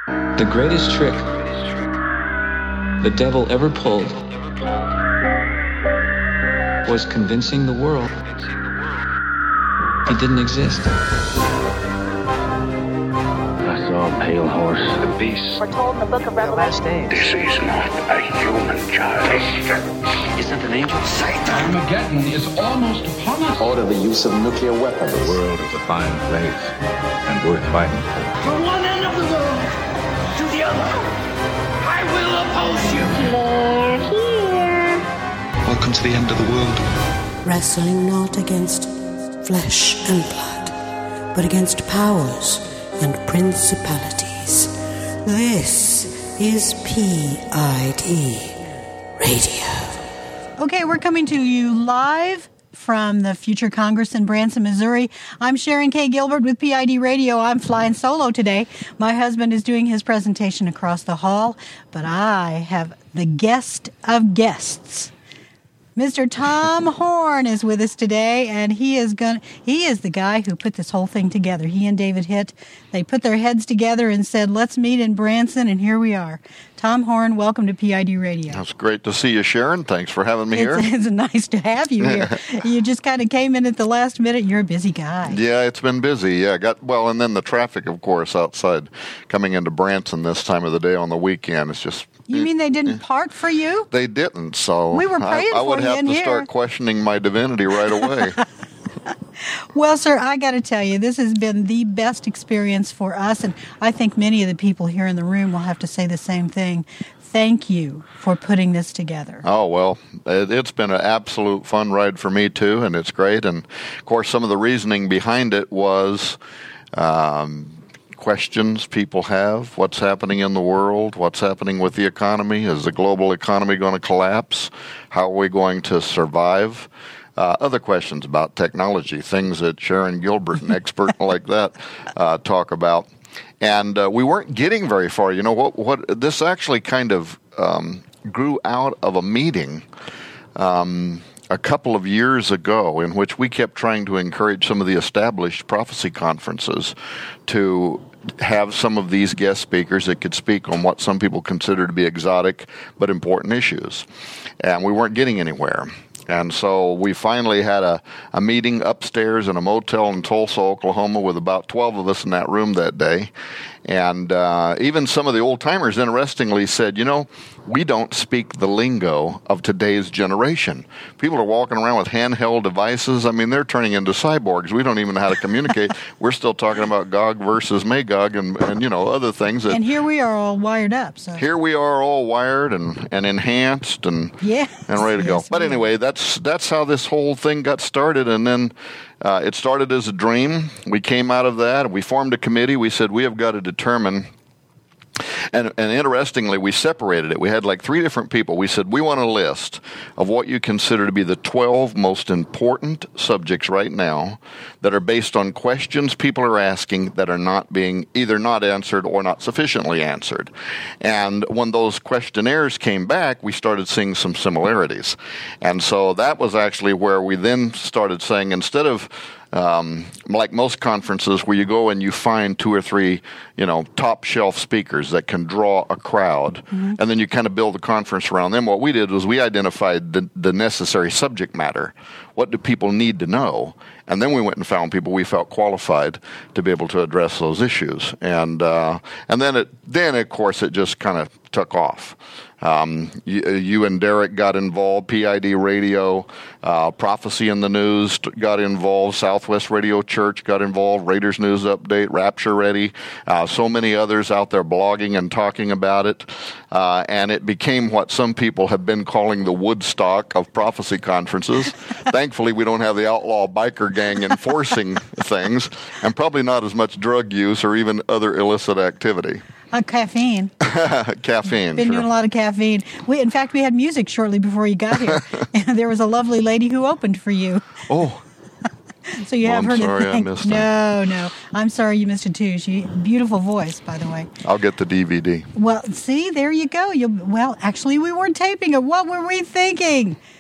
The greatest trick the devil ever pulled was convincing the world he didn't exist. I saw a pale horse. The beast. We're told in the book of Revelation. This is not a human child. Isn't an angel Satan? Armageddon is almost upon us. Order the use of nuclear weapons. The world is a fine place and worth fighting for. From one end of the world to the other, I will oppose you. They're here. Welcome to the end of the world. Wrestling not against flesh and blood, but against powers and principalities. This is PID Radio. Okay, we're coming to you live from the Future Congress in Branson, Missouri. I'm Sharon K. Gilbert with PID Radio. I'm flying solo today. My husband is doing his presentation across the hall, but I have the guest of guests. Mr. Tom Horn is with us today, and he is the guy who put this whole thing together. He and David Hitt, they put their heads together and said, let's meet in Branson, and here we are. Tom Horn, welcome to PID Radio. It's great to see you, Sharon. Thanks for having me here. It's nice to have you here. You just kind of came in at the last minute. You're a busy guy. Yeah, it's been busy. Yeah, and then the traffic, of course, outside coming into Branson this time of the day on the weekend. It's just... You mean they didn't park for you? They didn't, so we were praying I would for you have in to here. Start questioning my divinity right away. Well, sir, I got to tell you, this has been the best experience for us, and I think many of the people here in the room will have to say the same thing. Thank you for putting this together. Oh, well, it's been an absolute fun ride for me, too, and it's great. And, of course, some of the reasoning behind it was... questions people have, what's happening in the world, what's happening with the economy, is the global economy going to collapse, how are we going to survive, other questions about technology, things that Sharon Gilbert, an expert like that, talk about. And we weren't getting very far. You know, what this actually kind of grew out of a meeting a couple of years ago in which we kept trying to encourage some of the established prophecy conferences to have some of these guest speakers that could speak on what some people consider to be exotic but important issues. And we weren't getting anywhere. And so we finally had a meeting upstairs in a motel in Tulsa, Oklahoma, with about 12 of us in that room that day. And even some of the old-timers, interestingly, said, you know, we don't speak the lingo of today's generation. People are walking around with handheld devices. I mean, they're turning into cyborgs. We don't even know how to communicate. We're still talking about Gog versus Magog and you know, other things. And here we are all wired up. So here we are all wired and enhanced and ready to go. But anyway, that's how this whole thing got started. And then it started as a dream. We came out of that. We formed a committee. We said we have got to determine. And interestingly, we separated it. We had like 3 different people. We said, we want a list of what you consider to be the 12 most important subjects right now that are based on questions people are asking that are not being either not answered or not sufficiently answered. And when those questionnaires came back, we started seeing some similarities. And so that was actually where we then started saying, instead of like most conferences where you go and you find 2 or 3, you know, top shelf speakers that can draw a crowd, and then you kind of build a conference around them. What we did was we identified the necessary subject matter. What do people need to know? And then we went and found people we felt qualified to be able to address those issues. And then of course it just kind of took off. You and Derek got involved, PID Radio, Prophecy in the News got involved, Southwest Radio Church got involved, Raiders News Update, Rapture Ready, so many others out there blogging and talking about it. And it became what some people have been calling the Woodstock of prophecy conferences. Thankfully, we don't have the outlaw biker gang enforcing things, and probably not as much drug use or even other illicit activity. Caffeine. Caffeine. Been doing a lot of caffeine. In fact, we had music shortly before you got here. And there was a lovely lady who opened for you. Oh. So you have her to thank. I'm sorry I missed it. No. I'm sorry you missed it too. Beautiful voice, by the way. I'll get the DVD. Well, see, there you go. Actually, we weren't taping it. What were we thinking?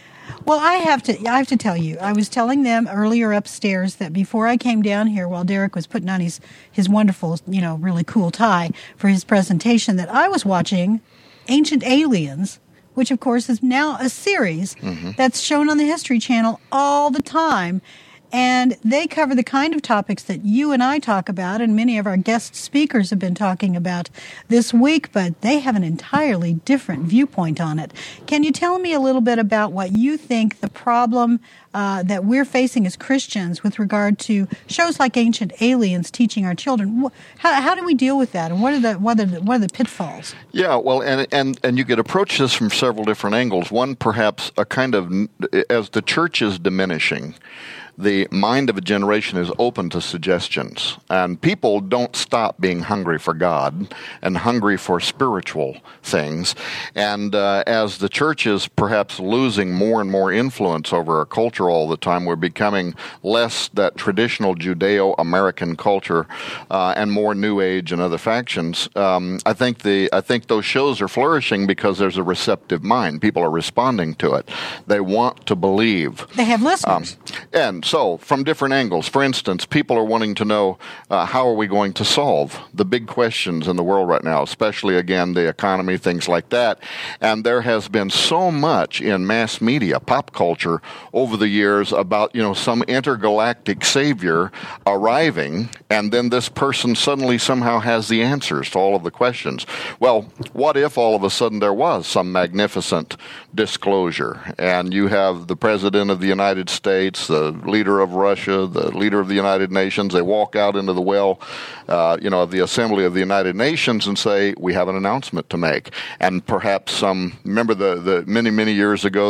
Well, I have to tell you, I was telling them earlier upstairs that before I came down here, while Derek was putting on his wonderful, really cool tie for his presentation, that I was watching Ancient Aliens, which of course is now a series that's shown on the History Channel all the time. And they cover the kind of topics that you and I talk about, and many of our guest speakers have been talking about this week, but they have an entirely different viewpoint on it. Can you tell me a little bit about what you think the problem that we're facing as Christians with regard to shows like Ancient Aliens teaching our children? How do we deal with that, and what are the pitfalls? Yeah, well, and you could approach this from several different angles. One, perhaps a kind of, as the church is diminishing, the mind of a generation is open to suggestions, and people don't stop being hungry for God and hungry for spiritual things. And as the church is perhaps losing more and more influence over our culture all the time, we're becoming less that traditional Judeo-American culture and more New Age and other factions. I think those shows are flourishing because there's a receptive mind. People are responding to it. They want to believe. They have listeners. And so, from different angles, for instance, people are wanting to know how are we going to solve the big questions in the world right now, especially, again, the economy, things like that. And there has been so much in mass media, pop culture, over the years about, some intergalactic savior arriving, and then this person suddenly somehow has the answers to all of the questions. Well, what if all of a sudden there was some magnificent disclosure, and you have the President of the United States, the leader of Russia, the leader of the United Nations, they walk out into the well, of the Assembly of the United Nations and say, we have an announcement to make. And perhaps remember the many years ago,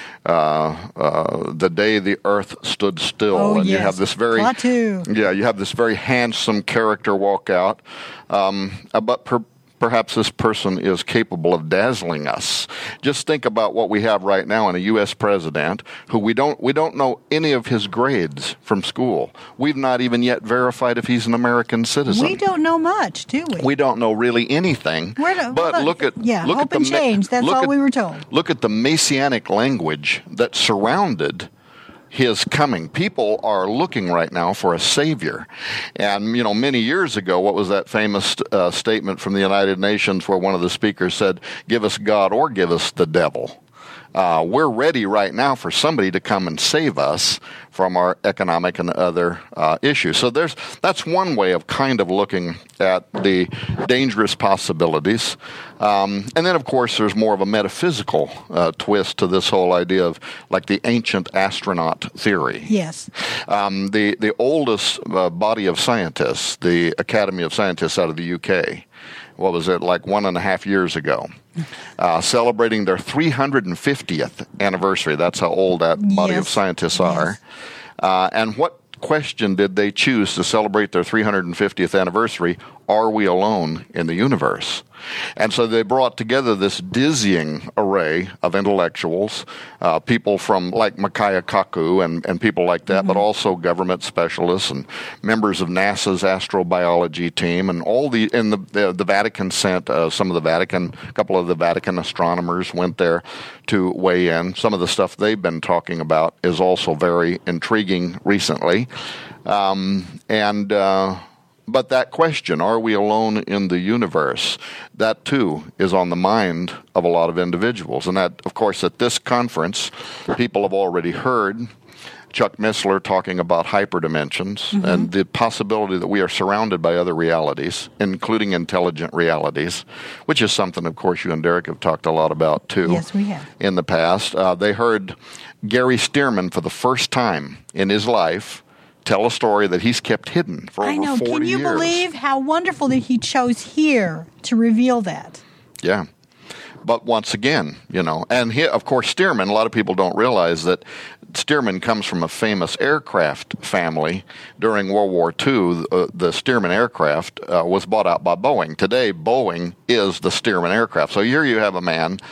the day the earth stood still, and yes. you have this very handsome character walk out, but perhaps this person is capable of dazzling us. Just think about what we have right now in a U.S. president who we don't know any of his grades from school. We've not even yet verified if he's an American citizen. We don't know much, do we? We don't know really anything. Look at change. That's all we were told. Look at the messianic language that surrounded his coming. People are looking right now for a savior. And, many years ago, what was that famous statement from the United Nations where one of the speakers said, give us God or give us the devil? We're ready right now for somebody to come and save us from our economic and other issues. So that's one way of kind of looking at the dangerous possibilities. And then, of course, there's more of a metaphysical twist to this whole idea of like the ancient astronaut theory. Yes. The oldest body of scientists, the Academy of Scientists out of the UK, what was it, like 1.5 years ago, celebrating their 350th anniversary. That's how old that body of scientists are. And what question did they choose to celebrate their 350th anniversary? Are we alone in the universe? And so they brought together this dizzying array of intellectuals, people from like Mikhail Kaku and people like that, but also government specialists and members of NASA's astrobiology team, and the Vatican sent a couple of the Vatican astronomers went there to weigh in. Some of the stuff they've been talking about is also very intriguing recently. But that question, are we alone in the universe, that too is on the mind of a lot of individuals. And that, of course, at this conference, people have already heard Chuck Missler talking about hyperdimensions and the possibility that we are surrounded by other realities, including intelligent realities, which is something, of course, you and Derek have talked a lot about, too. Yes, we have. In the past. They heard Gary Stearman for the first time in his life tell a story that he's kept hidden for over 40 years. Can you believe how wonderful that he chose here to reveal that? Yeah. But once again, and of course, Stearman, a lot of people don't realize that Stearman comes from a famous aircraft family. During World War II, the Stearman aircraft was bought out by Boeing. Today, Boeing is the Stearman aircraft. So here you have a man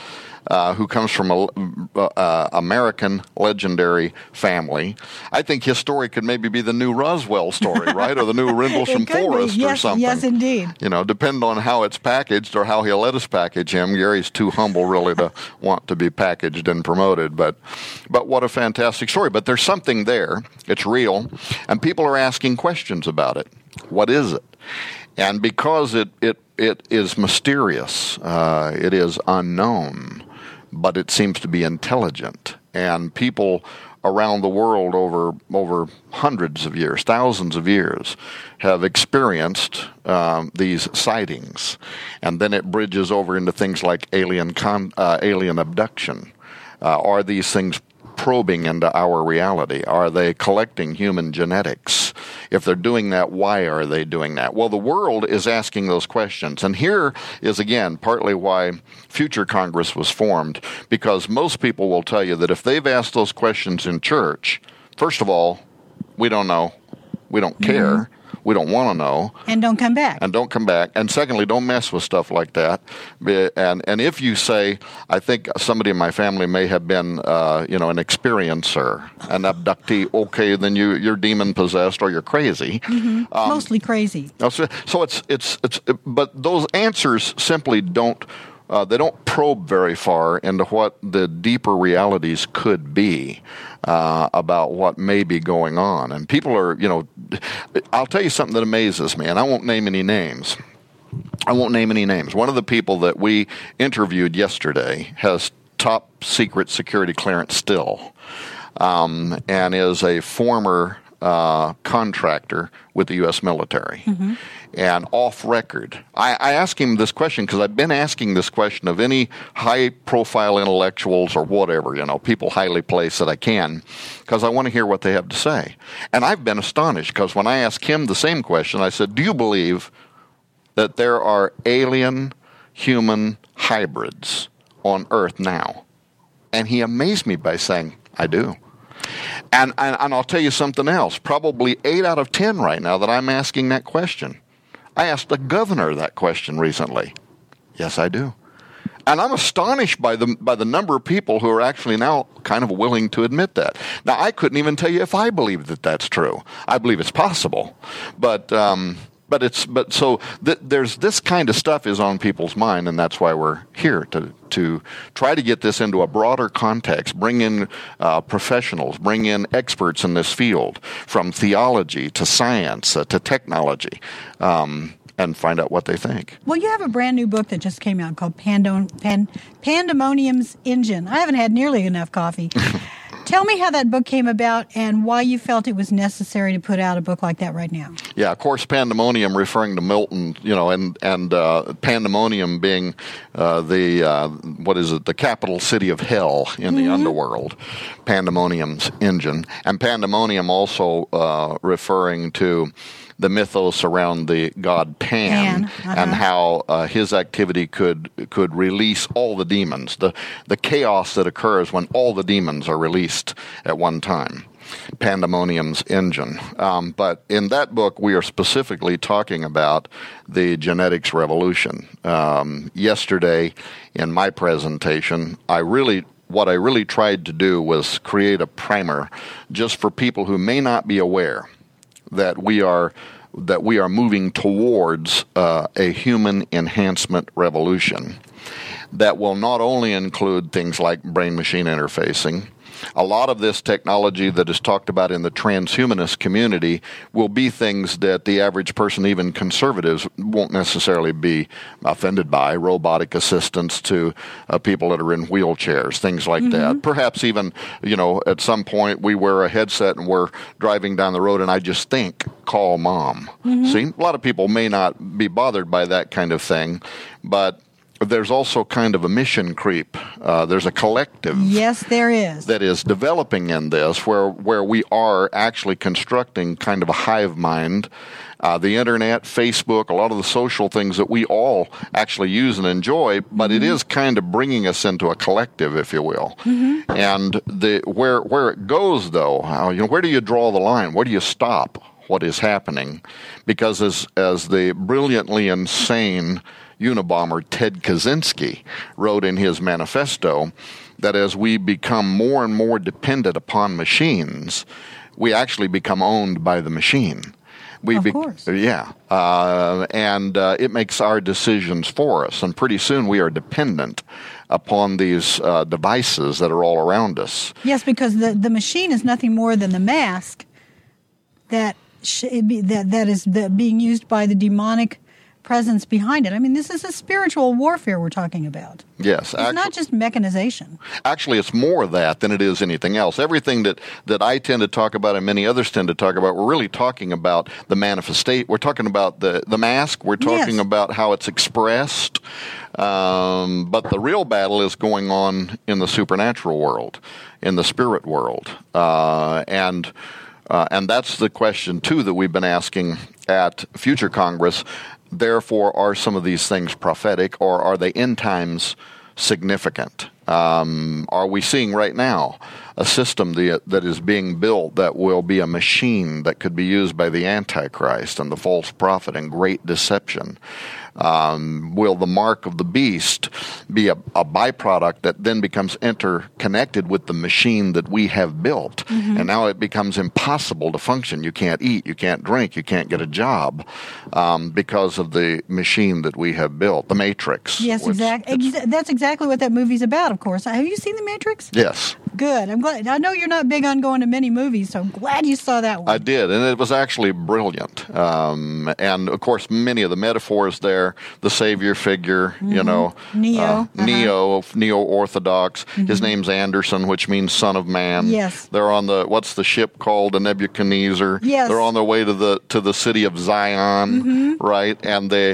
who comes from a American legendary family. I think his story could maybe be the new Roswell story, right? Or the new Rendlesham Forest or something. Yes, indeed. Depending on how it's packaged or how he'll let us package him. Gary's too humble really to want to be packaged and promoted, but what a fantastic story. But there's something there. It's real, and people are asking questions about it. What is it? And because it is mysterious, it is unknown, but it seems to be intelligent. And people around the world over hundreds of years, thousands of years, have experienced these sightings. And then it bridges over into things like alien abduction. Are these things probing into our reality? Are they collecting human genetics? If they're doing that, why are they doing that? Well, the world is asking those questions. And here is, again, partly why Future Congress was formed, because most people will tell you that if they've asked those questions in church, first of all, we don't know. We don't care. We don't want to know. And don't come back. And secondly, don't mess with stuff like that. And if you say, I think somebody in my family may have been, an experiencer, an abductee, okay, then you're demon possessed or you're crazy. Mostly crazy. So but those answers simply don't. They don't probe very far into what the deeper realities could be about what may be going on. And people are, I'll tell you something that amazes me, and I won't name any names. One of the people that we interviewed yesterday has top secret security clearance still, and is a former contractor with the U.S. military. And off record, I asked him this question because I've been asking this question of any high-profile intellectuals or whatever, people highly placed that I can, because I want to hear what they have to say. And I've been astonished because when I asked him the same question, I said, do you believe that there are alien-human hybrids on Earth now? And he amazed me by saying, I do. And I'll tell you something else. Probably 8 out of 10 right now that I'm asking that question. I asked the governor that question recently. Yes, I do. And I'm astonished by the number of people who are actually now kind of willing to admit that. Now, I couldn't even tell you if I believe that that's true. I believe it's possible. But there's this kind of stuff is on people's mind, and that's why we're here to try to get this into a broader context, bring in professionals, bring in experts in this field, from theology to science to technology, and find out what they think. Well, you have a brand new book that just came out called Pandemonium's Engine. I haven't had nearly enough coffee. Tell me how that book came about and why you felt it was necessary to put out a book like that right now. Yeah, of course, pandemonium referring to Milton, and pandemonium being the capital city of hell in the underworld, Pandemonium's engine. And pandemonium also referring to the mythos around the god Pan. And how his activity could release all the demons, the chaos that occurs when all the demons are released at one time. Pandemonium's engine. But in that book, we are specifically talking about the genetics revolution. Yesterday, in my presentation, what I really tried to do was create a primer just for people who may not be aware that we are moving towards a human enhancement revolution that will not only include things like brain-machine interfacing. A lot of this technology that is talked about in the transhumanist community will be things that the average person, even conservatives, won't necessarily be offended by. Robotic assistants to people that are in wheelchairs, things like that. Perhaps even, at some point we wear a headset and we're driving down the road and I just think, call mom. See, a lot of people may not be bothered by that kind of thing, but there's also kind of a mission creep. There's a collective. Yes, there is. That is developing in this where we are actually constructing kind of a hive mind. The internet, Facebook, a lot of the social things that we all actually use and enjoy, but it is kind of bringing us into a collective, if you will. And where it goes, though, where do you draw the line? Where do you stop what is happening? Because as the brilliantly insane Unabomber Ted Kaczynski wrote in his manifesto that as we become more and more dependent upon machines, we actually become owned by the machine. Of course. Yeah. And it makes our decisions for us. And pretty soon we are dependent upon these devices that are all around us. Yes, because the machine is nothing more than the mask that is being used by the demonic presence behind it. I mean, this is a spiritual warfare we're talking about. Yes. It's not just mechanization. Actually, it's more of that than it is anything else. Everything that I tend to talk about and many others tend to talk about, we're really talking about the manifestation. We're talking about the mask. We're talking about how it's expressed. But the real battle is going on in the supernatural world, in the spirit world. And that's the question, too, that we've been asking at Future Congress. Therefore, are some of these things prophetic, or are they end times significant? Are we seeing right now a system that is being built that will be a machine that could be used by the Antichrist and the false prophet in great deception? Will the mark of the beast be a byproduct that then becomes interconnected with the machine that we have built? Mm-hmm. And now it becomes impossible to function. You can't eat, you can't drink, you can't get a job because of the machine that we have built, the Matrix. Yes, exactly. That's exactly what that movie's about, of course. Have you seen The Matrix? Yes. Good. I'm glad. I know you're not big on going to many movies, so I'm glad you saw that one. I did, and it was actually brilliant. And, of course, many of the metaphors there, the Savior figure, mm-hmm. Neo-Orthodox. Mm-hmm. His name's Anderson, which means Son of Man. Yes. They're on what's the ship called? The Nebuchadnezzar. Yes. They're on their way to the city of Zion, mm-hmm. right? And they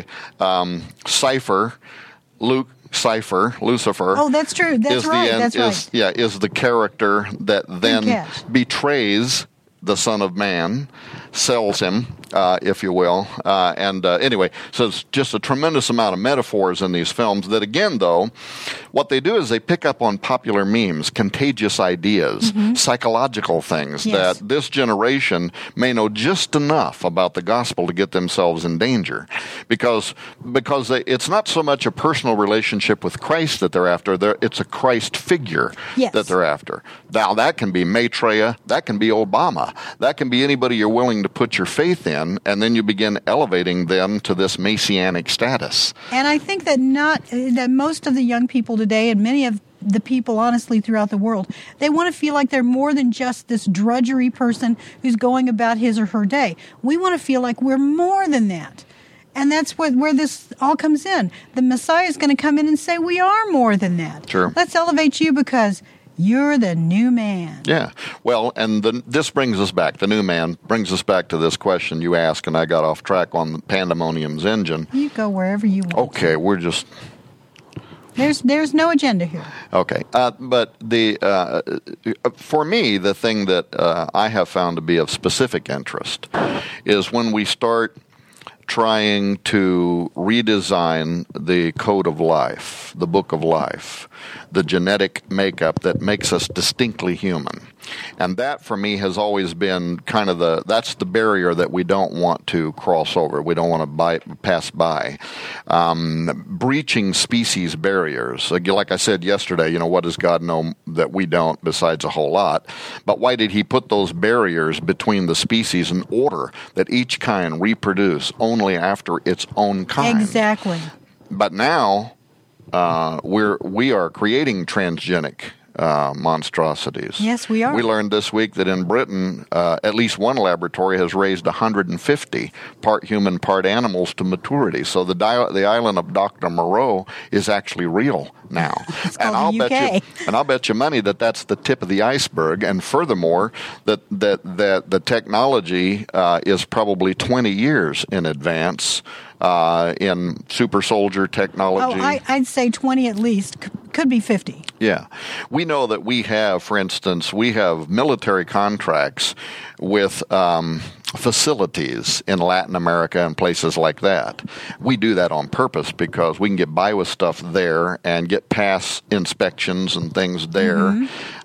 Lucifer. Oh, that's true. That's right. Is the character that then betrays the Son of Man, sells him, if you will. Anyway, so it's just a tremendous amount of metaphors in these films that, again, though, what they do is they pick up on popular memes, contagious ideas, mm-hmm. psychological things that this generation may know just enough about the gospel to get themselves in danger. Because it's not so much a personal relationship with Christ that they're after, it's a Christ figure that they're after. Now, that can be Maitreya, that can be Obama, that can be anybody you're willing to put your faith in, and then you begin elevating them to this messianic status. And I think that most of the young people today, and many of the people, honestly, throughout the world, they want to feel like they're more than just this drudgery person who's going about his or her day. We want to feel like we're more than that. And that's where this all comes in. The Messiah is going to come in and say, we are more than that. Sure. Let's elevate you because you're the new man. Yeah. Well, and this brings us back, the new man brings us back to this question you asked, and I got off track on the Pandemonium's engine. You go wherever you want. Okay, we're just... There's no agenda here. Okay. But for me, the thing that I have found to be of specific interest is when we start trying to redesign the code of life, the book of life, the genetic makeup that makes us distinctly human. And that, for me, has always been kind of that's the barrier that we don't want to cross over. We don't want to pass by. Breaching species barriers. Like I said yesterday, what does God know that we don't besides a whole lot? But why did he put those barriers between the species in order that each kind reproduce only after its own kind? Exactly. But now we are creating transgenic monstrosities. Yes, we are. We learned this week that in Britain, at least one laboratory has raised 150 part human, part animals to maturity. So the island of Dr. Moreau is actually real now. And I'll bet you money that that's the tip of the iceberg. And furthermore, that the technology is probably 20 years in advance in super soldier technology. Oh, I'd say 20 at least. Could be 50. Yeah. We know that we have, for instance, military contracts with facilities in Latin America and places like that. We do that on purpose because we can get by with stuff there and get past inspections and things there. Mm-hmm.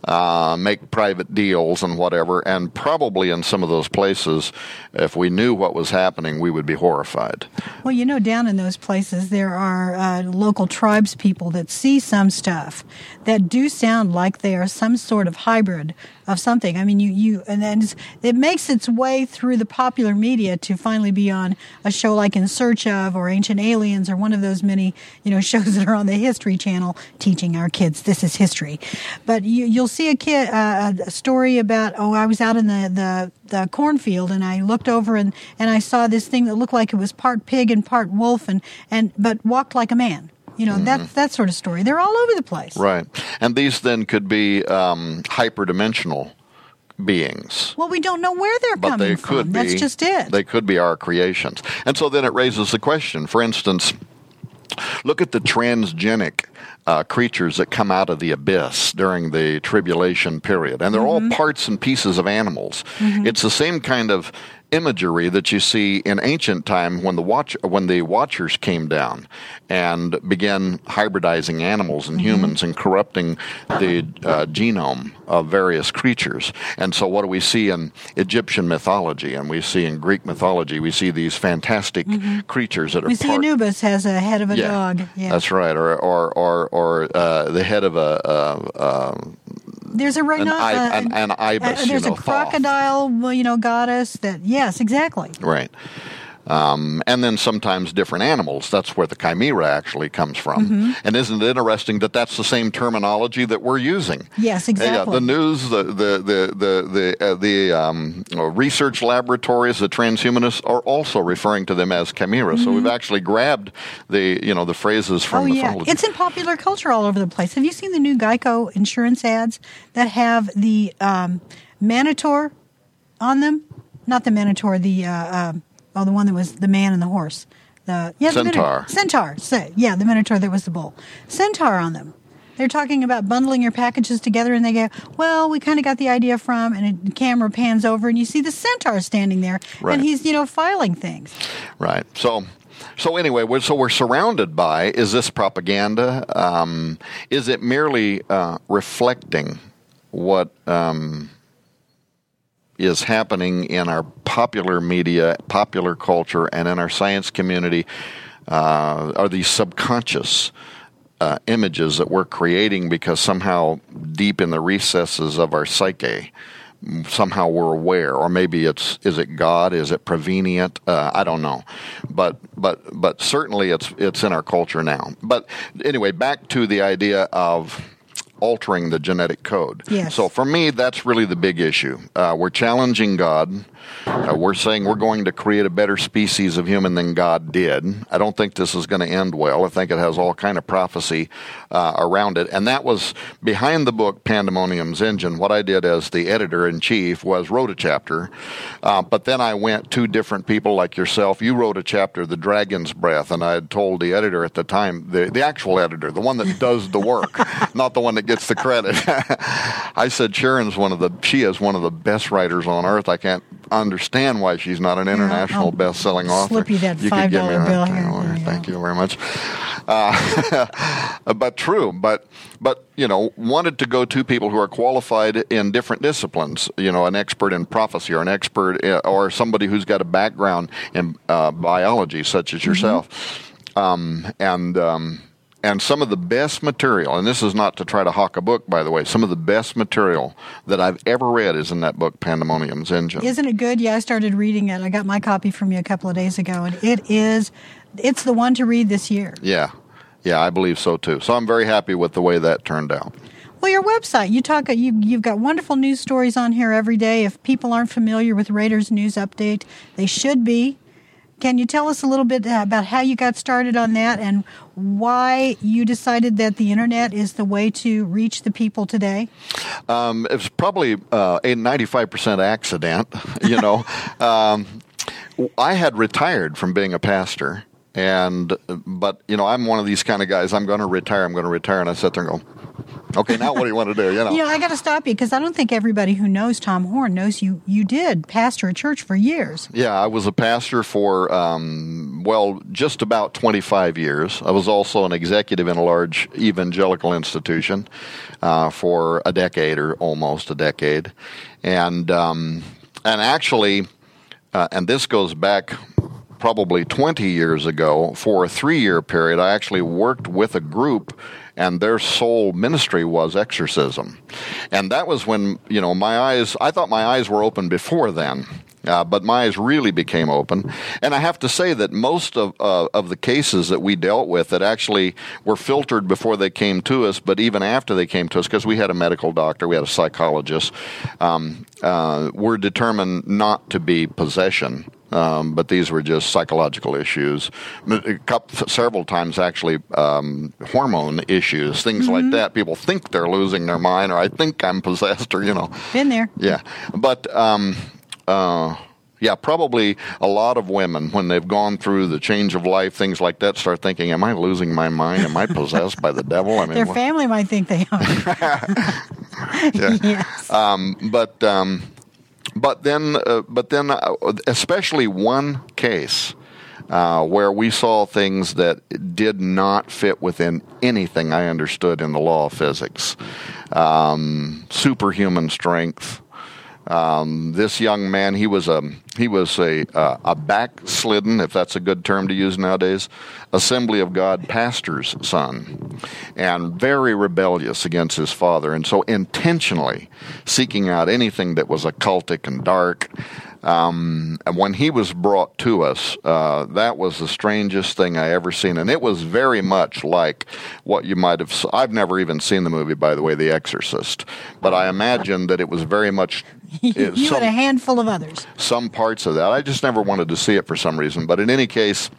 make private deals and whatever. And probably in some of those places, if we knew what was happening, we would be horrified. Well, down in those places, there are local tribes people that see some stuff that do sound like they are some sort of hybrid of something. I mean, and then it makes its way through the popular media to finally be on a show like In Search Of or Ancient Aliens or one of those many, shows that are on the History Channel teaching our kids this is history. But you'll see a story about, I was out in the cornfield and I looked over and I saw this thing that looked like it was part pig and part wolf but walked like a man. That sort of story. They're all over the place. Right. And these then could be hyperdimensional beings. Well, we don't know where they're coming from. That's just it. They could be our creations. And so then it raises the question, for instance, look at the transgenic creatures that come out of the abyss during the tribulation period. And they're all parts and pieces of animals. It's the same kind of imagery that you see in ancient time when the Watchers came down and began hybridizing animals and humans and corrupting the genome of various creatures. And so what do we see in Egyptian mythology and we see in Greek mythology? We see these fantastic creatures that are see Anubis has a head of a dog. Yeah. That's right. Or the head of there's an ibis. There's a crocodile, goddess. Yes, exactly. Right. And then sometimes different animals. That's where the chimera actually comes from. And isn't it interesting that that's the same terminology that we're using? Yes, exactly. The news, the research laboratories, the transhumanists are also referring to them as chimeras. So we've actually grabbed the phrases from mythology. It's in popular culture all over the place. Have you seen the new Geico insurance ads that have the Minotaur on them? Not the Minotaur, the one that was the man and the horse. Centaur. Centaur. The Minotaur that was the bull. Centaur on them. They're talking about bundling your packages together, and they go, well, we kind of got the idea from, and the camera pans over, and you see the Centaur standing there, and he's, filing things. Right. So anyway, we're surrounded by, is this propaganda? Is it merely reflecting what is happening in our popular media, popular culture, and in our science community? Are these subconscious images that we're creating because somehow deep in the recesses of our psyche, somehow we're aware, or maybe is it God? Is it prevenient? I don't know, but certainly it's in our culture now. But anyway, back to the idea of altering the genetic code. Yes. So for me, that's really the big issue. We're challenging God. We're saying we're going to create a better species of human than God did. I don't think this is going to end well. I think it has all kind of prophecy around it. And that was behind the book, Pandemonium's Engine. What I did as the editor-in-chief was wrote a chapter. But then I went to different people like yourself. You wrote a chapter, The Dragon's Breath, and I had told the editor at the time, the actual editor, the one that does the work, not the one that gets the credit. I said, she is one of the best writers on earth. I can't understand why she's not an international best-selling author. Slip you that $5 bill here. Thank you very much. But true. But wanted to go to people who are qualified in different disciplines. An expert in prophecy, or an expert, or somebody who's got a background in biology, such as yourself, and some of the best material, and this is not to try to hawk a book, by the way, some of the best material that I've ever read is in that book, Pandemonium's Engine. Isn't it good? Yeah, I started reading it. I got my copy from you a couple of days ago, and it's the one to read this year. Yeah, I believe so too. So I'm very happy with the way that turned out. Well, your website, you've got wonderful news stories on here every day. If people aren't familiar with Raiders News Update, they should be. Can you tell us a little bit about how you got started on that and why you decided that the internet is the way to reach the people today? It's probably a 95% accident, I had retired from being a pastor, but I'm one of these kind of guys, I'm going to retire, and I sat there and go, okay, now what do you want to do? I got to stop you because I don't think everybody who knows Tom Horn knows you did pastor a church for years. Yeah, I was a pastor for just about 25 years. I was also an executive in a large evangelical institution for a decade or almost a decade. And actually, and this goes back probably 20 years ago, for a 3-year period, I actually worked with a group, and their sole ministry was exorcism. And that was when, I thought my eyes were open before then. But my eyes really became open. And I have to say that most of the cases that we dealt with that actually were filtered before they came to us, but even after they came to us, because we had a medical doctor, we had a psychologist, were determined not to be possession. But these were just psychological issues. Several times, actually, hormone issues, things like that. People think they're losing their mind, or I think I'm possessed, or, Been there. Yeah. But, probably a lot of women, when they've gone through the change of life, things like that, start thinking, am I losing my mind? Am I possessed by the devil? I mean, their family might think they are. Yes. But then, especially one case where we saw things that did not fit within anything I understood in the law of physics. Superhuman strength. This young man, he was a backslidden, if that's a good term to use nowadays, Assembly of God pastor's son, and very rebellious against his father, and so intentionally seeking out anything that was occultic and dark. And when he was brought to us, that was the strangest thing I ever seen, and it was very much like what you might have. I've never even seen the movie, by the way, The Exorcist, but I imagine that it was very much. You and a handful of others. Some parts of that. I just never wanted to see it for some reason. But in any case,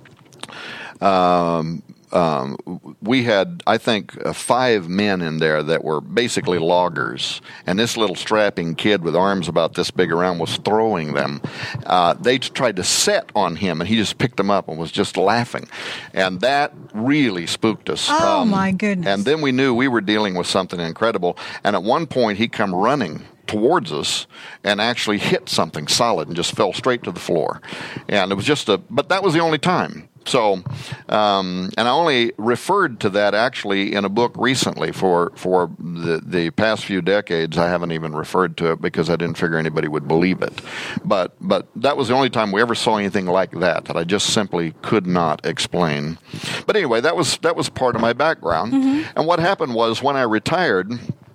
we had, I think, 5 men in there that were basically loggers. And this little strapping kid with arms about this big around was throwing them. They tried to set on him, and he just picked them up and was just laughing. And that really spooked us. Oh, my goodness. And then we knew we were dealing with something incredible. And at one point, he come running towards us and actually hit something solid and just fell straight to the floor. And it was but that was the only time. So, and I only referred to that actually in a book recently. For the past few decades, I haven't even referred to it because I didn't figure anybody would believe it. But that was the only time we ever saw anything like that I just simply could not explain. But anyway, that was part of my background. And what happened was when I retired,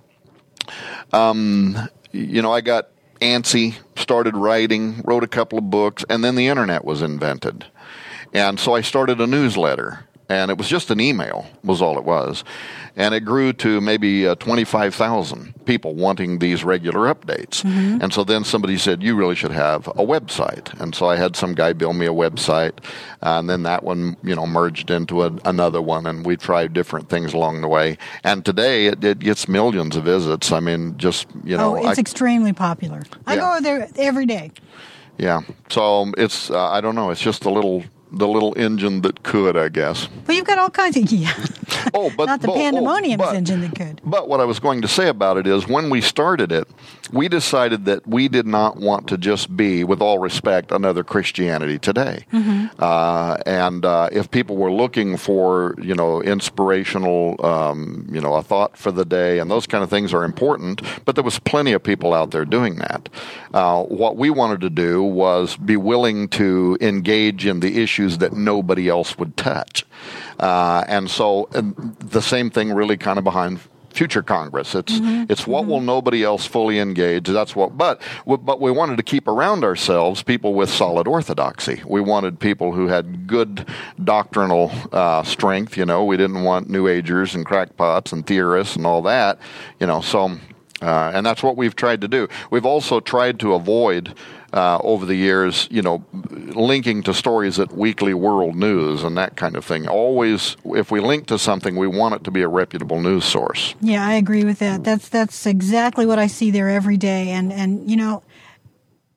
I got antsy, started writing, wrote a couple of books, and then the internet was invented. And so I started a newsletter, and it was just an email was all it was. And it grew to maybe 25,000 people wanting these regular updates. And so then somebody said, you really should have a website. And so I had some guy build me a website, and then that one, merged into another one, and we tried different things along the way. And today it gets millions of visits. I mean, just, it's extremely popular. I go there every day. Yeah. So it's, I don't know, it's just the little engine that could, I guess. But you've got all kinds of, not the pandemonium engine that could. But what I was going to say about it is when we started it, we decided that we did not want to just be, with all respect, another Christianity Today. And if people were looking for, inspirational, a thought for the day, and those kind of things are important, but there was plenty of people out there doing that. What we wanted to do was be willing to engage in the issues that nobody else would touch. And the same thing really kind of behind Future Congress. It's what will nobody else fully engage. But we wanted to keep around ourselves people with solid orthodoxy. We wanted people who had good doctrinal strength. We didn't want New Agers and crackpots and theorists and all that. And that's what we've tried to do. We've also tried to avoid over the years, linking to stories at Weekly World News and that kind of thing. Always, if we link to something, we want it to be a reputable news source. Yeah, I agree with that. That's exactly what I see there every day. And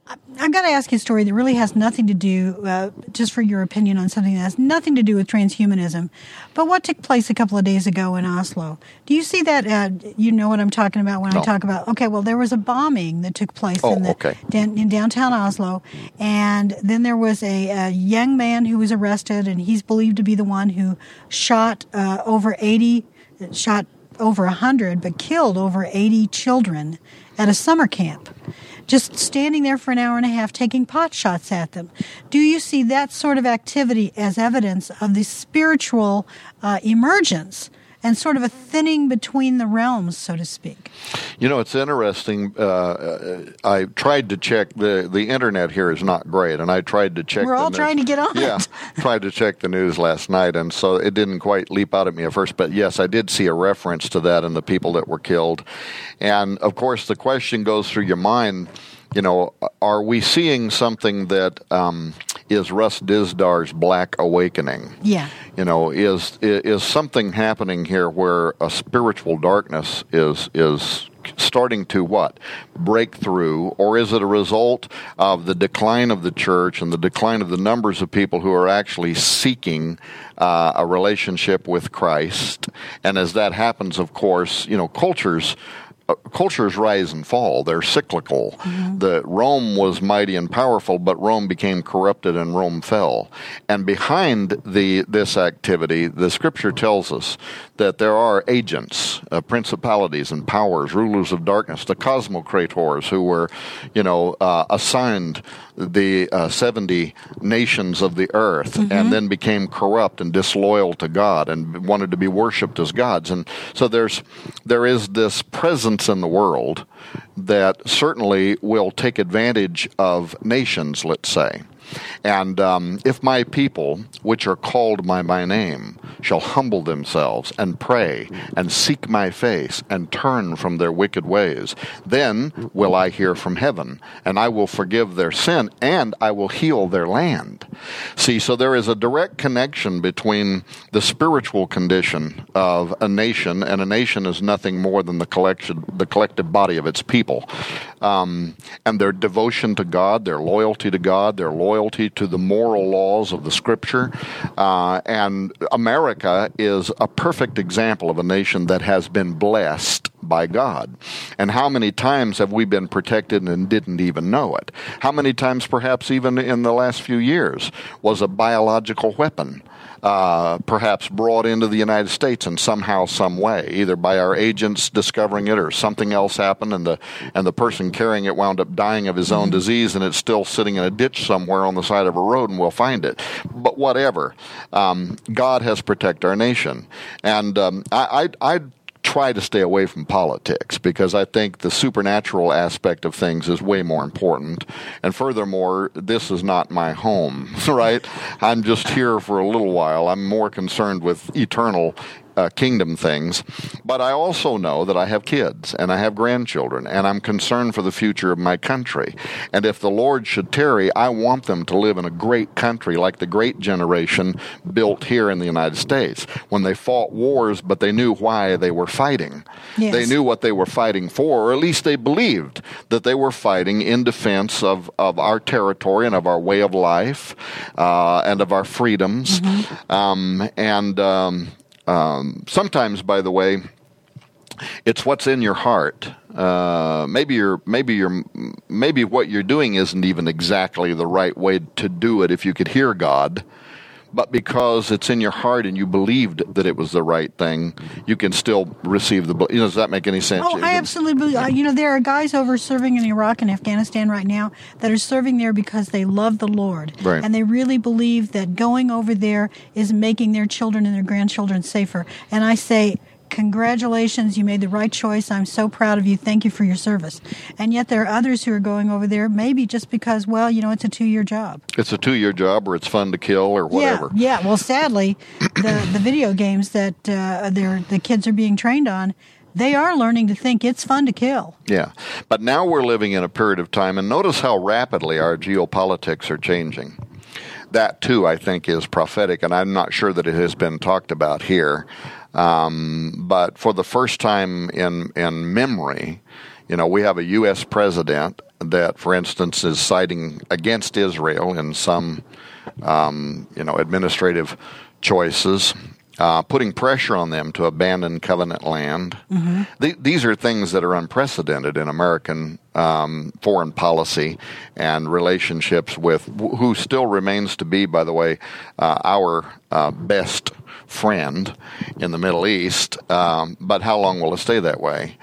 I've got to ask you a story that really has nothing to do, just for your opinion on something that has nothing to do with transhumanism. But what took place a couple of days ago in Oslo? Do you see that? You know what I'm talking about when I talk about, okay, well, there was a bombing that took place in downtown Oslo. And then there was a young man who was arrested, and he's believed to be the one who shot over 100, but killed over 80 children at a summer camp. Just standing there for an hour and a half taking pot shots at them. Do you see that sort of activity as evidence of the spiritual emergence and sort of a thinning between the realms, so to speak? You know, it's interesting. I tried to check. The internet here is not great, and I tried to check. We're all trying to get on it. Tried to check the news last night, and so it didn't quite leap out at me at first. But yes, I did see a reference to that and the people that were killed. And, of course, the question goes through your mind, you know, are we seeing something that is Russ Disdar's Black Awakening? Yeah. You know, is something happening here where a spiritual darkness is starting to what? Break through? Or is it a result of the decline of the church and the decline of the numbers of people who are actually seeking a relationship with Christ? And as that happens, of course, you know, cultures rise and fall. They're cyclical. Mm-hmm. Rome was mighty and powerful, but Rome became corrupted and Rome fell. And behind this activity, the Scripture tells us that there are agents, principalities and powers, rulers of darkness, the cosmocrators who were, you know, assigned the 70 nations of the earth, mm-hmm. and then became corrupt and disloyal to God and wanted to be worshipped as gods. And so there is this presence in the world that certainly will take advantage of nations, let's say. And if my people, which are called by my name, shall humble themselves and pray and seek my face and turn from their wicked ways, then will I hear from heaven, and I will forgive their sin, and I will heal their land. See, so there is a direct connection between the spiritual condition of a nation, and a nation is nothing more than the collective body of its people, and their devotion to God, their loyalty to God, their loyalty to the moral laws of the Scripture. And America is a perfect example of a nation that has been blessed by God. And how many times have we been protected and didn't even know it? How many times, perhaps even in the last few years, was a biological weapon perhaps brought into the United States in somehow, some way, either by our agents discovering it or something else happened, and the person carrying it wound up dying of his own disease, and it's still sitting in a ditch somewhere on the side of a road, and we'll find it. But whatever, God has protected our nation, and I try to stay away from politics because I think the supernatural aspect of things is way more important. And furthermore, this is not my home, right? I'm just here for a little while. I'm more concerned with eternal kingdom things. But I also know that I have kids and I have grandchildren, and I'm concerned for the future of my country. And if the Lord should tarry, I want them to live in a great country like the great generation built here in the United States, when they fought wars, but they knew why they were fighting. Yes. They knew what they were fighting for, or at least they believed that they were fighting in defense of our territory and of our way of life and of our freedoms. Mm-hmm. Sometimes, by the way, it's what's in your heart. Maybe what you're doing isn't even exactly the right way to do it if you could hear God, but because it's in your heart and you believed that it was the right thing, you can still receive the. Does that make any sense? Oh, I absolutely believe. There are guys over serving in Iraq and Afghanistan right now that are serving there because they love the Lord, right. And they really believe that going over there is making their children and their grandchildren safer. And I say, congratulations, you made the right choice. I'm so proud of you. Thank you for your service. And yet there are others who are going over there maybe just because, it's a 2-year job. It's a 2-year job, or it's fun to kill, or whatever. Yeah. Well, sadly, the video games that the kids are being trained on, they are learning to think it's fun to kill. Yeah. But now we're living in a period of time, and notice how rapidly our geopolitics are changing. That, too, I think, is prophetic, and I'm not sure that it has been talked about here. But for the first time in memory, We have a U.S. president that, for instance, is siding against Israel in some, administrative choices, putting pressure on them to abandon covenant land. Mm-hmm. These are things that are unprecedented in American foreign policy and relationships with who still remains to be, by the way, our best friend in the Middle East. But how long will it stay that way?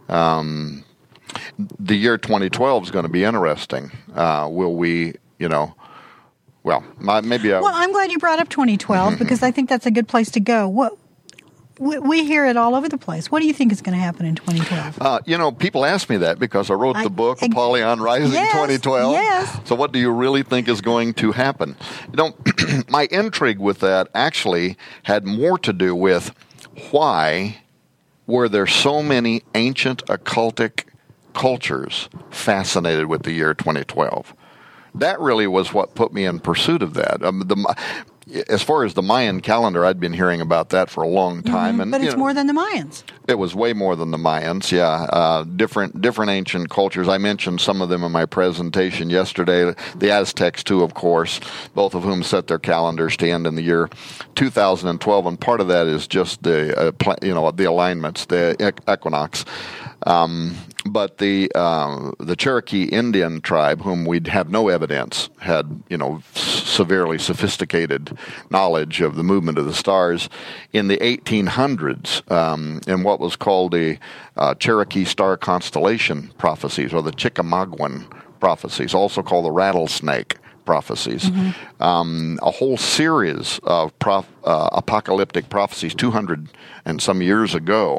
The year 2012 is going to be interesting. Will we, Well, maybe. Well, I'm glad you brought up 2012 because I think that's a good place to go. We hear it all over the place. What do you think is going to happen in 2012? People ask me that because I wrote the book Apollyon Rising 2012. Yes. So what do you really think is going to happen? My intrigue with that actually had more to do with why were there so many ancient occultic cultures fascinated with the year 2012? That really was what put me in pursuit of that. As far as the Mayan calendar, I'd been hearing about that for a long time. But it's more than the Mayans. It was way more than the Mayans, yeah. Different ancient cultures. I mentioned some of them in my presentation yesterday. The Aztecs, too, of course, both of whom set their calendars to end in the year 2012. And part of that is just the alignments, the equinox. But the Cherokee Indian tribe, whom we'd have no evidence had, severely sophisticated knowledge of the movement of the stars, in the 1800s, in what was called the Cherokee Star Constellation prophecies, or the Chickamauguan prophecies, also called the Rattlesnake prophecies, a whole series of apocalyptic prophecies 200 and some years ago,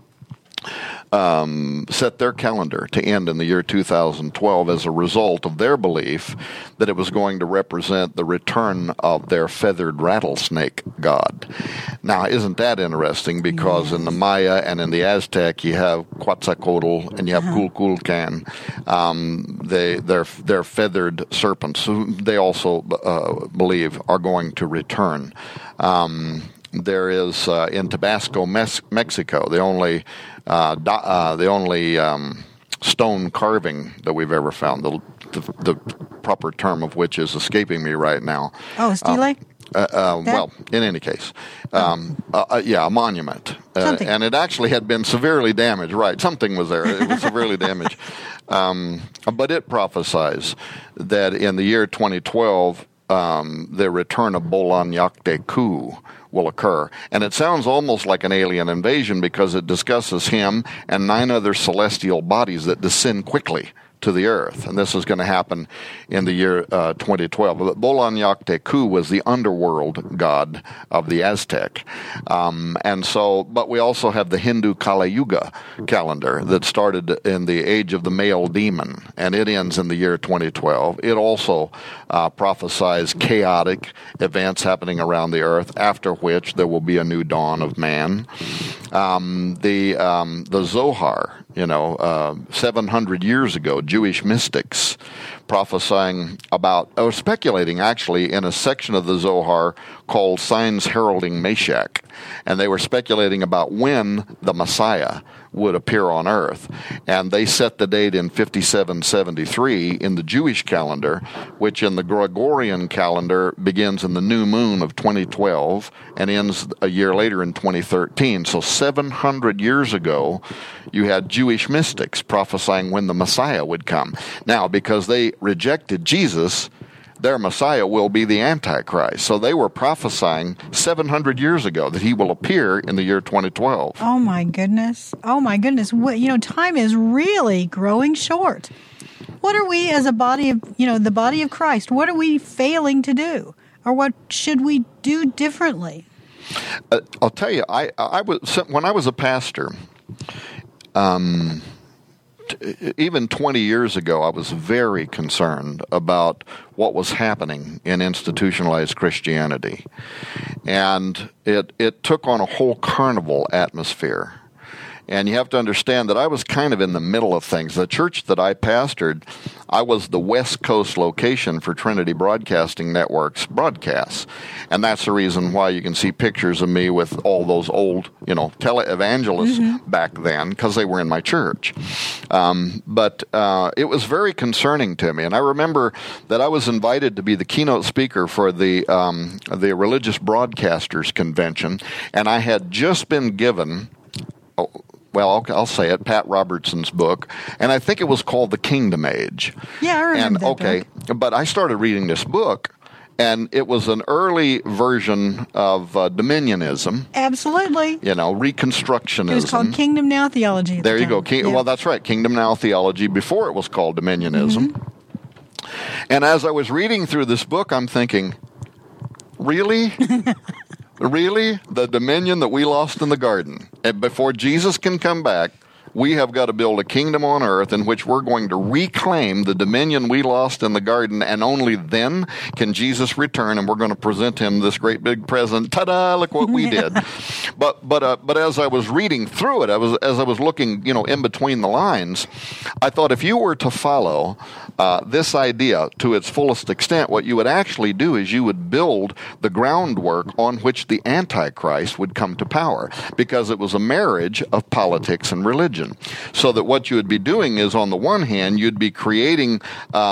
set their calendar to end in the year 2012 as a result of their belief that it was going to represent the return of their feathered rattlesnake god. Now, isn't that interesting? Because in the Maya and in the Aztec, you have Quetzalcoatl and you have Kukulkan. They're feathered serpents, who they also believe are going to return. There is in Tabasco, Mexico, the only stone carving that we've ever found. The proper term of which is escaping me right now. Oh, stele? Well, in any case, a monument, and it actually had been severely damaged. Right, something was there. It was severely damaged, but it prophesies that in the year 2012, the return of Bolan Yakteku will occur. And it sounds almost like an alien invasion because it discusses him and 9 other celestial bodies that descend quickly to the earth. And this is going to happen in the year 2012. But Bolan Yakteku was the underworld god of the Aztec. But we also have the Hindu Kali Yuga calendar that started in the age of the male demon, and it ends in the year 2012. It also prophesies chaotic events happening around the earth, after which there will be a new dawn of man. The Zohar, 700 years ago, Jewish mystics prophesying about, or speculating actually, in a section of the Zohar called Signs Heralding Meshach. And they were speculating about when the Messiah would appear on earth. And they set the date in 5773 in the Jewish calendar, which in the Gregorian calendar begins in the new moon of 2012 and ends a year later in 2013. So 700 years ago, you had Jewish mystics prophesying when the Messiah would come. Now, because they rejected Jesus, their Messiah will be the Antichrist. So they were prophesying 700 years ago that he will appear in the year 2012. Oh, my goodness. Time is really growing short. What are we as a body of, the body of Christ, what are we failing to do? Or what should we do differently? I'll tell you, when I was a pastor, even 20 years ago, I was very concerned about what was happening in institutionalized Christianity. And it took on a whole carnival atmosphere. And you have to understand that I was kind of in the middle of things. The church that I pastored, I was the West Coast location for Trinity Broadcasting Network's broadcasts. And that's the reason why you can see pictures of me with all those old, televangelists back then, because they were in my church. But it was very concerning to me. And I remember that I was invited to be the keynote speaker for the Religious Broadcasters Convention, and I had just been given... I'll say it, Pat Robertson's book, and I think it was called The Kingdom Age. Yeah, I remember that book. But I started reading this book, and it was an early version of dominionism. Absolutely. Reconstructionism. It was called Kingdom Now Theology. There you go. Well, that's right, Kingdom Now Theology, before it was called dominionism. And as I was reading through this book, I'm thinking, really? Really? The dominion that we lost in the garden. And before Jesus can come back, we have got to build a kingdom on earth in which we're going to reclaim the dominion we lost in the garden, and only then can Jesus return, and we're going to present him this great big present. Ta-da! Look what we did. But as I was reading through it, as I was looking, in between the lines, I thought if you were to follow this idea to its fullest extent, what you would actually do is you would build the groundwork on which the Antichrist would come to power, because it was a marriage of politics and religion. So that what you would be doing is, on the one hand, you'd be creating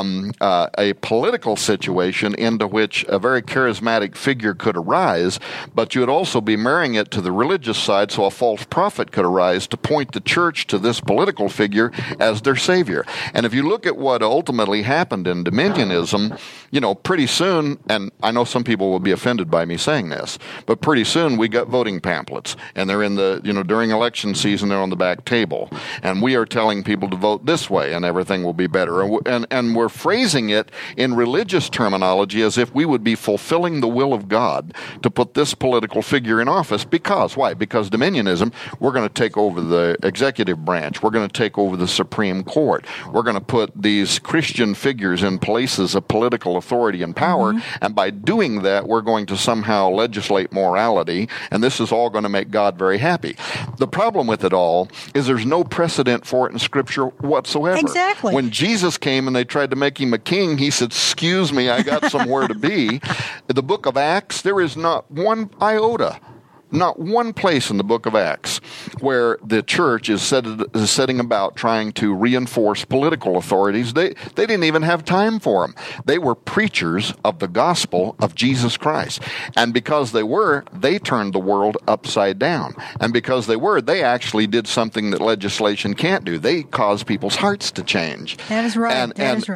a political situation into which a very charismatic figure could arise, but you would also be marrying it to the religious side, so a false prophet could arise to point the church to this political figure as their savior. And if you look at what ultimately happened in dominionism, pretty soon, and I know some people will be offended by me saying this, but pretty soon we got voting pamphlets, and they're in the, during election season, they're on the back table. And we are telling people to vote this way and everything will be better. And we're phrasing it in religious terminology as if we would be fulfilling the will of God to put this political figure in office. Because, why? Because dominionism, we're going to take over the executive branch. We're going to take over the Supreme Court. We're going to put these Christian figures in places of political authority and power. And by doing that, we're going to somehow legislate morality. And this is all going to make God very happy. The problem with it all is there's no precedent for it in Scripture whatsoever. Exactly. When Jesus came and they tried to make him a king, he said, "Excuse me, I got somewhere to be." In the book of Acts, there is not one iota, not one place in the book of Acts where the church is setting about trying to reinforce political authorities. They didn't even have time for them. They were preachers of the gospel of Jesus Christ. And because they turned the world upside down. And because they actually did something that legislation can't do. They caused people's hearts to change. That is right.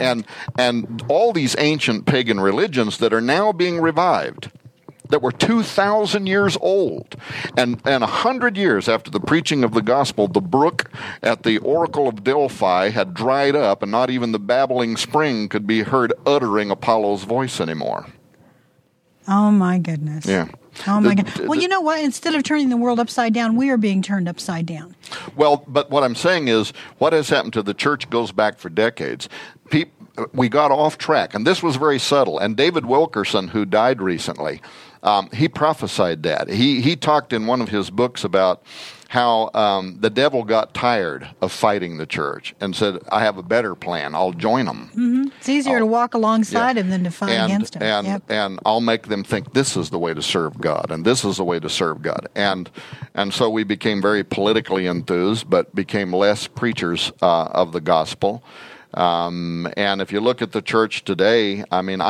And all these ancient pagan religions that are now being revived, that were 2,000 years old. And 100 years after the preaching of the gospel, the brook at the Oracle of Delphi had dried up, and not even the babbling spring could be heard uttering Apollo's voice anymore. Oh, my goodness. Yeah. Oh, my God. Well, you know what? Instead of turning the world upside down, we are being turned upside down. Well, but what I'm saying is, what has happened to the church goes back for decades. We got off track, and this was very subtle. And David Wilkerson, who died recently, he prophesied that. He talked in one of his books about how the devil got tired of fighting the church and said, "I have a better plan. I'll join them." It's easier to walk alongside him than to fight against him. And I'll make them think this is the way to serve God, and this is the way to serve God. And so we became very politically enthused, but became less preachers of the gospel. And if you look at the church today, I mean,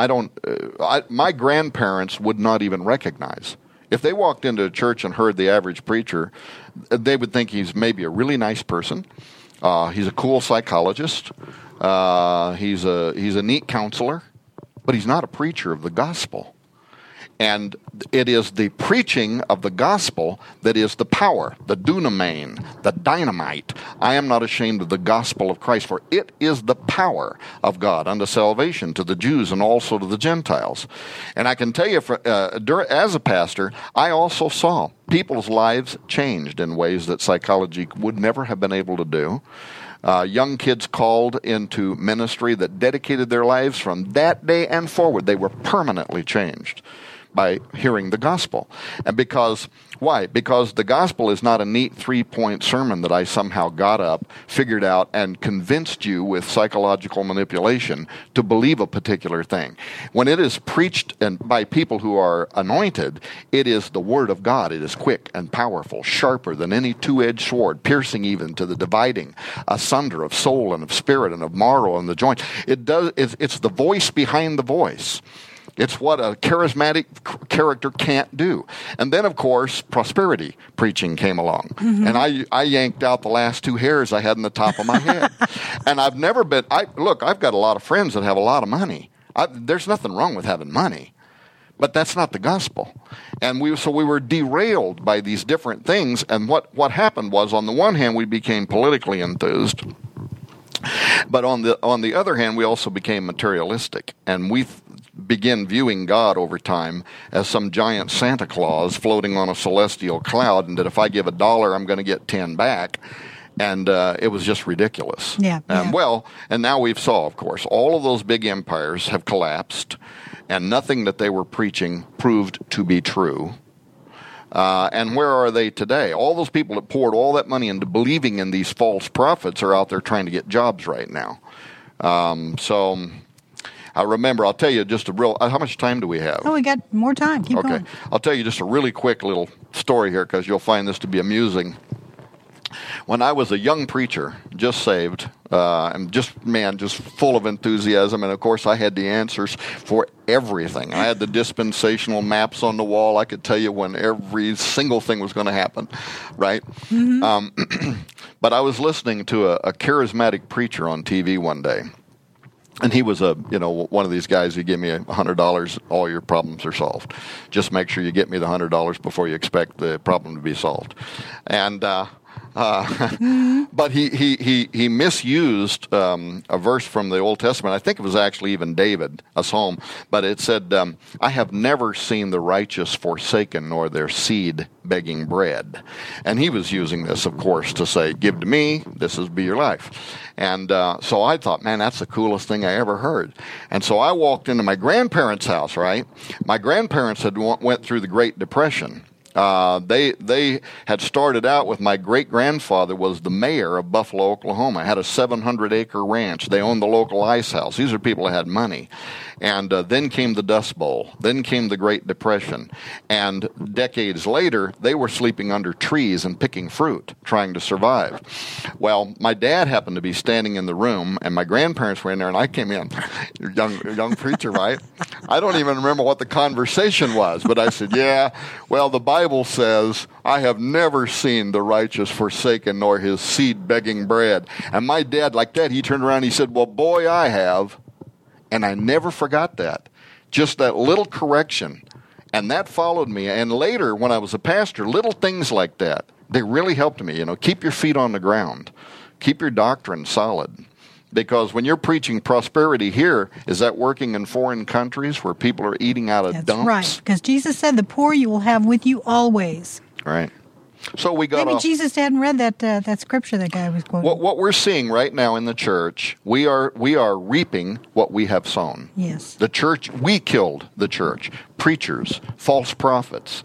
my grandparents would not even recognize. If they walked into a church and heard the average preacher, they would think he's maybe a really nice person. He's a cool psychologist. He's a neat counselor, but he's not a preacher of the gospel. And it is the preaching of the gospel that is the power, the dunamis, the dynamite. I am not ashamed of the gospel of Christ, for it is the power of God unto salvation to the Jews and also to the Gentiles. And I can tell you, as a pastor, I also saw people's lives changed in ways that psychology would never have been able to do. Young kids called into ministry that dedicated their lives from that day and forward. They were permanently changed by hearing the gospel. And why? Because the gospel is not a neat 3-point sermon that I somehow got up, figured out, and convinced you with psychological manipulation to believe a particular thing. When it is preached by people who are anointed, it is the word of God. It is quick and powerful, sharper than any two-edged sword, piercing even to the dividing asunder of soul and of spirit and of marrow and the joint. It's the voice behind the voice. It's what a charismatic character can't do. And then, of course, prosperity preaching came along. Mm-hmm. And I yanked out the last 2 hairs I had in the top of my head. And I've never been... I've got a lot of friends that have a lot of money. There's nothing wrong with having money. But that's not the gospel. And we were derailed by these different things. And what happened was, on the one hand, we became politically enthused. But on the other hand, we also became materialistic. And we begin viewing God over time as some giant Santa Claus floating on a celestial cloud, and that if I give $1, I'm going to get 10 back. And it was just ridiculous. Yeah. And now we saw, of course, all of those big empires have collapsed, and nothing that they were preaching proved to be true. And where are they today? All those people that poured all that money into believing in these false prophets are out there trying to get jobs right now. So I remember, I'll tell you just how much time do we have? Oh, we got more time. Keep going. I'll tell you just a really quick little story here, because you'll find this to be amusing. When I was a young preacher, just saved, and just full of enthusiasm, and of course I had the answers for everything. I had the dispensational maps on the wall. I could tell you when every single thing was going to happen, right? Mm-hmm. But I was listening to a charismatic preacher on TV one day. And he was one of these guys who give me $100, all your problems are solved. Just make sure you get me the $100 before you expect the problem to be solved. And but he misused a verse from the Old Testament. I think it was actually even David, a psalm. But it said, I have never seen the righteous forsaken, nor their seed begging bread. And he was using this, of course, to say, give to me, this will be your life. And so I thought, man, that's the coolest thing I ever heard. And so I walked into my grandparents' house, right? My grandparents had went through the Great Depression. They had started out with, my great-grandfather was the mayor of Buffalo, Oklahoma, had a 700-acre ranch. They owned the local ice house. These are people that had money. And then came the Dust Bowl. Then came the Great Depression. And decades later, they were sleeping under trees and picking fruit, trying to survive. Well, my dad happened to be standing in the room, and my grandparents were in there, and I came in. Young preacher, right? I don't even remember what the conversation was, but I said, yeah, well, the Bible says, I have never seen the righteous forsaken, nor his seed begging bread. And my dad, like that, he turned around and he said, well, boy, I have. And I never forgot that. Just that little correction. And that followed me. And later, when I was a pastor, little things like that, they really helped me. Keep your feet on the ground. Keep your doctrine solid. Because when you're preaching prosperity here, is that working in foreign countries where people are eating out of dumps? That's right. Because Jesus said, the poor you will have with you always. Right. So we got maybe Jesus hadn't read that scripture that guy was quoting. What we're seeing right now in the church, we are reaping what we have sown. Yes. The church, we killed the church. Preachers, false prophets,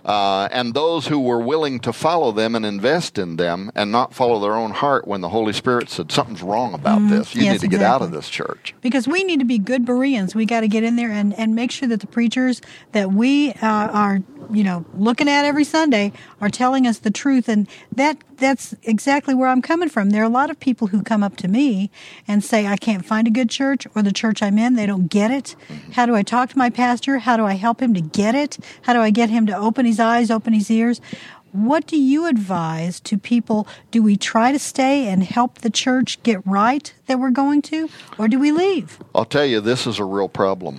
and those who were willing to follow them and invest in them and not follow their own heart when the Holy Spirit said, something's wrong about this. You need to get out of this church. Because we need to be good Bereans. We got to get in there and make sure that the preachers that we are looking at every Sunday are telling us the truth. And that's exactly where I'm coming from. There are a lot of people who come up to me and say, I can't find a good church, or the church I'm in, they don't get it. How do I talk to my pastor? How do I help him to get it? How do I get him to open his eyes, open his ears? What do you advise to people? Do we try to stay and help the church get right that we're going to, or do we leave? I'll tell you, this is a real problem.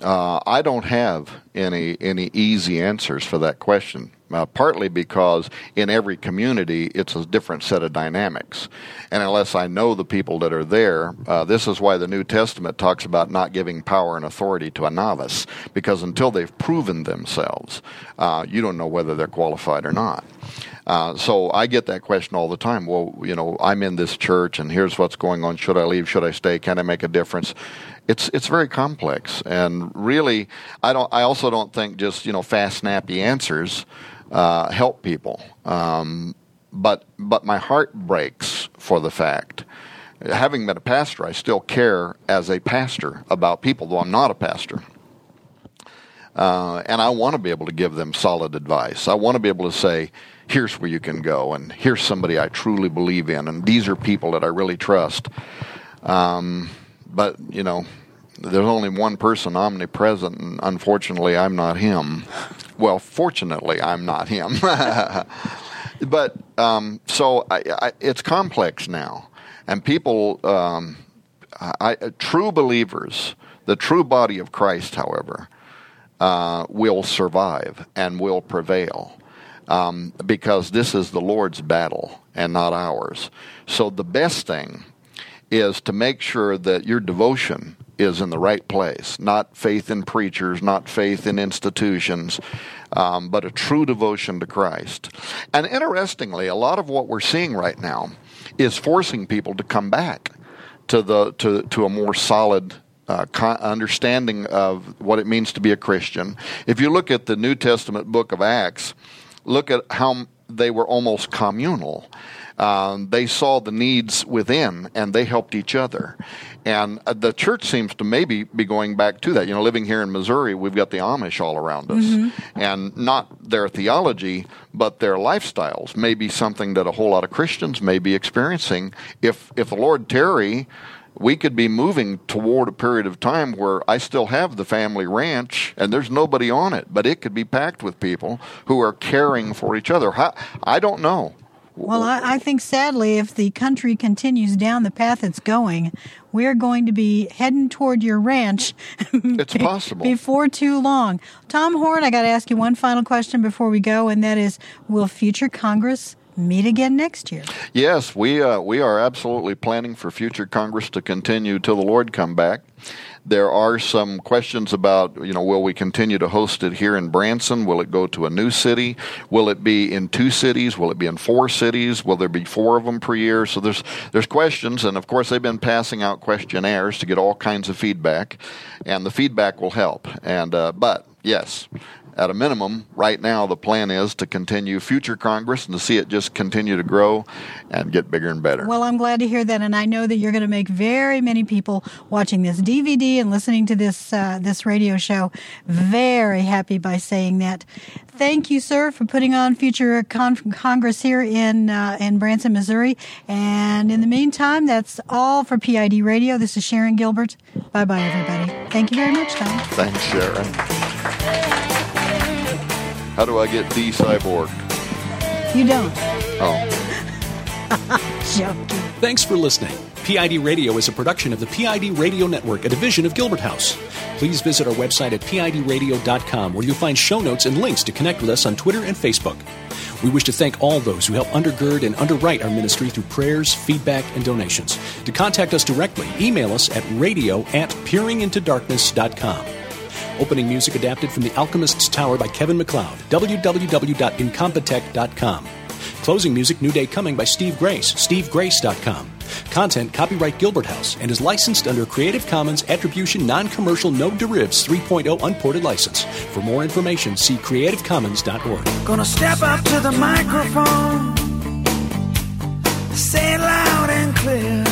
I don't have any easy answers for that question. Partly because in every community, it's a different set of dynamics. And unless I know the people that are there, this is why the New Testament talks about not giving power and authority to a novice, because until they've proven themselves, you don't know whether they're qualified or not. So I get that question all the time. Well, I'm in this church, and here's what's going on. Should I leave? Should I stay? Can I make a difference? It's very complex, and really, I also don't think just fast, snappy answers help people. But my heart breaks for the fact, having been a pastor, I still care as a pastor about people, though I'm not a pastor. And I want to be able to give them solid advice. I want to be able to say, here's where you can go, and here's somebody I truly believe in, and these are people that I really trust. But, there's only one person omnipresent, and unfortunately, I'm not him. Well, fortunately, I'm not him. But, so it's complex now. And people, true believers, the true body of Christ, however, will survive and will prevail. Because this is the Lord's battle and not ours. So the best thing is to make sure that your devotion is in the right place, not faith in preachers, not faith in institutions, but a true devotion to Christ. And interestingly, a lot of what we're seeing right now is forcing people to come back to a more solid understanding of what it means to be a Christian. If you look at the New Testament book of Acts, look at how they were almost communal. They saw the needs within, and they helped each other. And the church seems to maybe be going back to that. Living here in Missouri, we've got the Amish all around us. Mm-hmm. And not their theology, but their lifestyles may be something that a whole lot of Christians may be experiencing. If the Lord tarry, we could be moving toward a period of time where I still have the family ranch and there's nobody on it, but it could be packed with people who are caring for each other. I don't know. Well, I think sadly, if the country continues down the path it's going, we're going to be heading toward your ranch. It's possible. Before too long. Tom Horn, I got to ask you one final question before we go, and that is, will future Congress meet again next year? Yes, we are absolutely planning for future Congress to continue till the Lord come back. There are some questions about, will we continue to host it here in Branson? Will it go to a new city? Will it be in 2 cities? Will it be in 4 cities? Will there be 4 of them per year? So there's questions, and of course they've been passing out questionnaires to get all kinds of feedback, and the feedback will help. And but yes, at a minimum, right now the plan is to continue future Congress and to see it just continue to grow and get bigger and better. Well, I'm glad to hear that, and I know that you're going to make very many people watching this DVD and listening to this radio show very happy by saying that. Thank you, sir, for putting on future Congress here in Branson, Missouri. And in the meantime, that's all for PID Radio. This is Sharon Gilbert. Bye-bye, everybody. Thank you very much, Tom. Thanks, Sharon. How do I get de-cyborged? You don't. Oh. Joking. Thanks for listening. PID Radio is a production of the PID Radio Network, a division of Gilbert House. Please visit our website at pidradio.com, where you'll find show notes and links to connect with us on Twitter and Facebook. We wish to thank all those who help undergird and underwrite our ministry through prayers, feedback, and donations. To contact us directly, email us at radio@peeringintodarkness.com. Opening music adapted from The Alchemist's Tower by Kevin MacLeod, www.incompetech.com. Closing music, New Day Coming by Steve Grace, stevegrace.com. Content copyright Gilbert House and is licensed under Creative Commons Attribution Non-Commercial No Derivatives 3.0 Unported License. For more information, see creativecommons.org. Gonna step up to the microphone, say it loud and clear.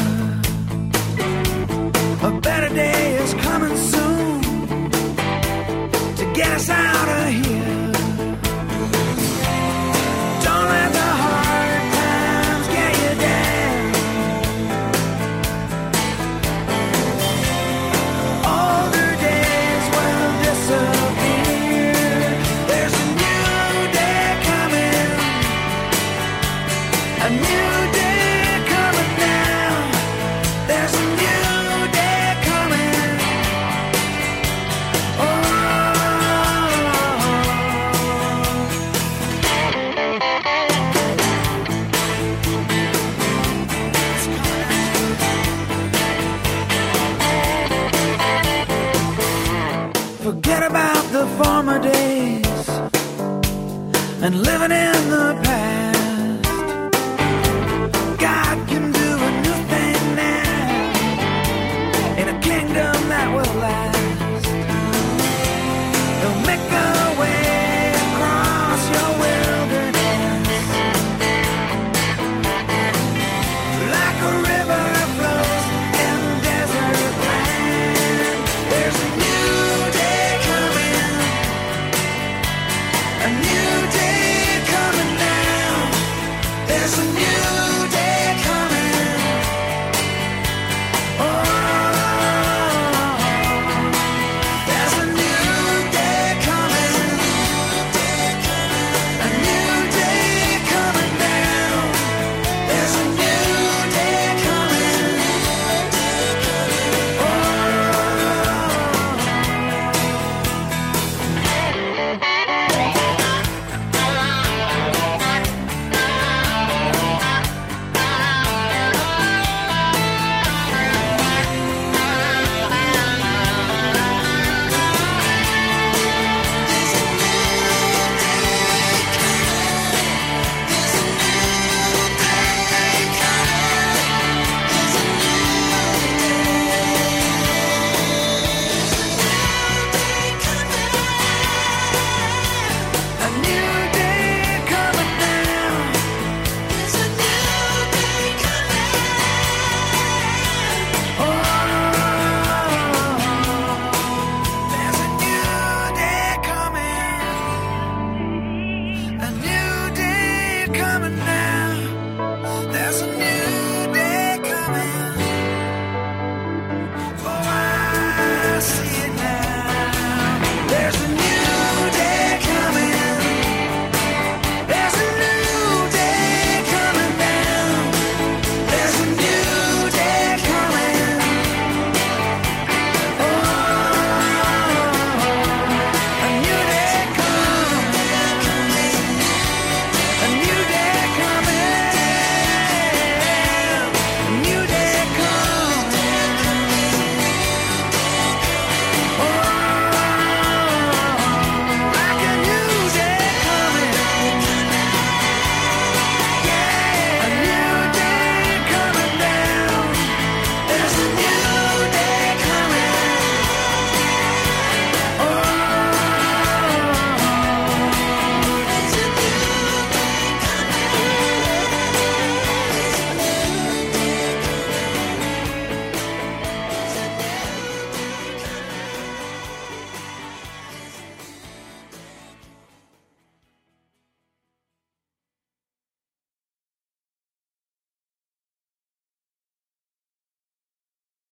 A better day is coming soon to get us out of here. Don't let the hard times get you down. Older days will disappear. There's a new day coming. A new day coming now. There's a new day coming. Oh. Forget about the former days and living in the past. There's a new